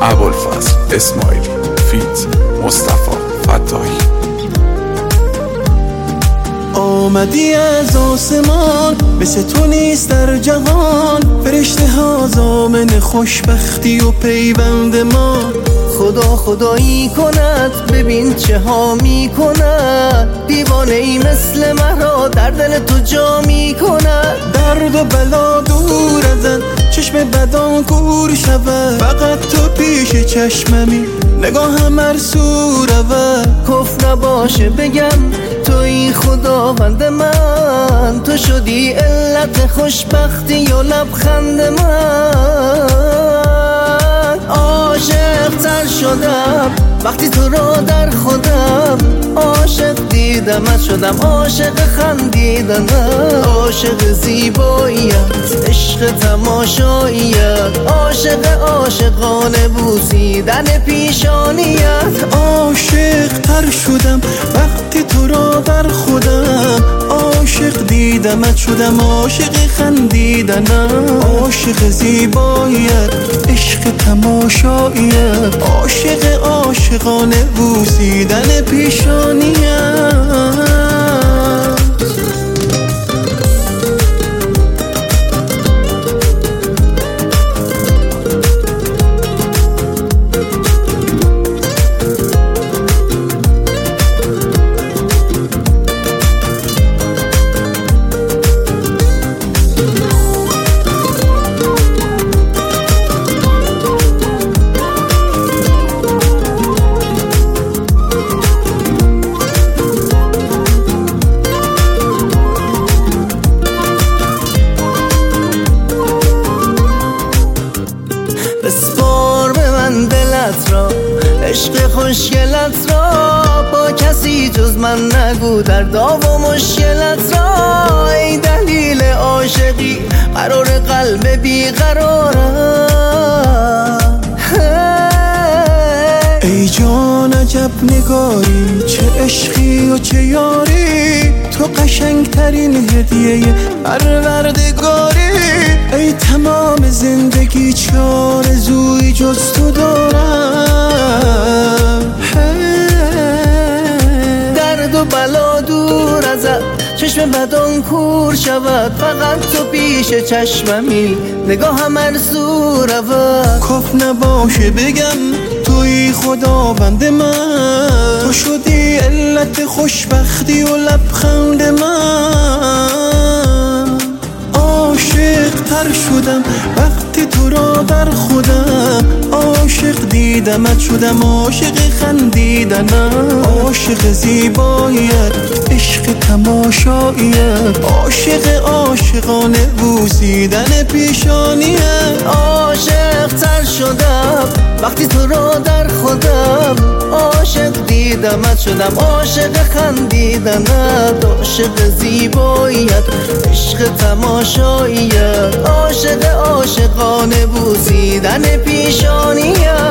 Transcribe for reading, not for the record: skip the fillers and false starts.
ابوالفضل اسماعیلی فیت مصطفی فتاحی. آمدی از آسمان، مثل تو نیست در جهان. فرشته ها ضامن خوشبختی و پیوند ما. خدا خدایی کند ببین چه ها می کند. دیوانه ای مثل مرا در دل تو جا می کند. درد و بلا دور ازت، چشم بدان کور شود. فقط تو پیش چشممی، نگاهم مرسو رود. کف نباشه بگم توی خداوند من. تو شدی علت خوشبختی و لبخند من. عاشق تر شدم وقتی تو را در خودم. عاشق دیدمت شدم عاشق خندیدنت. عاشق زیباییت عشق تماشاییت. عاشق عاشقانه بوسیدن پیشانیت. عاشق تر شدم وقتی تو را در خودم. عاشق دیدمت شدم عاشق خندیدنم. عاشق زیباییت عشق تماشاییت. عاشق عاشقانه بوسیدن پیشانیت. بسپار به من دلت را عشق خوشگلت را. با کسی جز من نگو دردا و مشکلت را. ای دلیل عاشقی قرار قلب بیقرارم. ای جان عجب نگاری، چه عشقی و چه یاری. تو قشنگترین هدیه پروردگاری. ای تمام زندگی چه آرزویی جز تو دارم. درد و بلا دور ازت، چشم بدان کور شود. فقط تو پیش چشممی، نگاهم مرسو رود. کف نباشه بگم توی خداوند من. تو شدی علت خوشبختی و لبخند من. عاشق تر شدم وقتی تو را در خودم. عاشق دیدمت شدم عاشق خندیدنم. عاشق زیباییت عشق تماشاییت. عاشق عاشقانه بوسیدن پیشانیت. عاشق تر شدم وقتی تو را در خودم. عاشق دیدمت شدم عاشق خندیدنت. عاشق زیباییت عشق تماشاییت. عاشق عاشقانه بوسیدن پیشانیت.